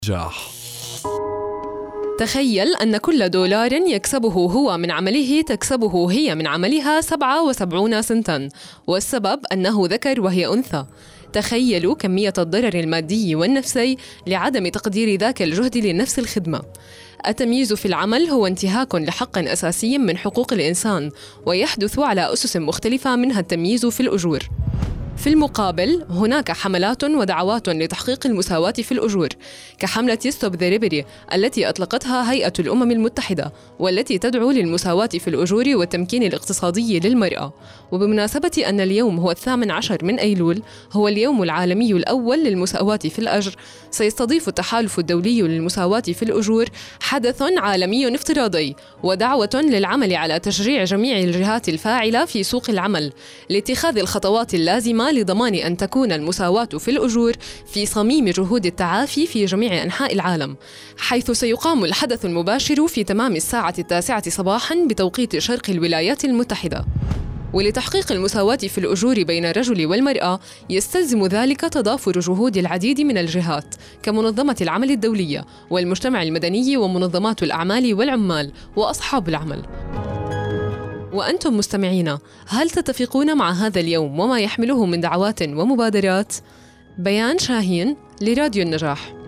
نجاح. تخيل أن كل دولار يكسبه هو من عمله تكسبه هي من عملها 77 سنتاً، والسبب أنه ذكر وهي أنثى. تخيلوا كمية الضرر المادي والنفسي لعدم تقدير ذاك الجهد لنفس الخدمة. التمييز في العمل هو انتهاك لحق أساسي من حقوق الإنسان، ويحدث على أسس مختلفة منها التمييز في الأجور. في المقابل هناك حملات ودعوات لتحقيق المساواة في الأجور، كحملة ستوب ذا ريبري التي أطلقتها هيئة الأمم المتحدة، والتي تدعو للمساواة في الأجور والتمكين الاقتصادي للمرأة. وبمناسبة أن اليوم هو 18 من أيلول، هو اليوم العالمي الأول للمساواة في الأجر، سيستضيف التحالف الدولي للمساواة في الأجور حدث عالمي افتراضي ودعوة للعمل على تشجيع جميع الجهات الفاعلة في سوق العمل لاتخاذ الخطوات اللازمة لضمان أن تكون المساواة في الأجور في صميم جهود التعافي في جميع أنحاء العالم، حيث سيقام الحدث المباشر في تمام الساعة 9 صباحاً بتوقيت شرق الولايات المتحدة. ولتحقيق المساواة في الأجور بين الرجل والمرأة يستلزم ذلك تضافر جهود العديد من الجهات كمنظمة العمل الدولية والمجتمع المدني ومنظمات الأعمال والعمال وأصحاب العمل. وأنتم مستمعين، هل تتفقون مع هذا اليوم وما يحمله من دعوات ومبادرات؟ بيان شاهين لراديو النجاح.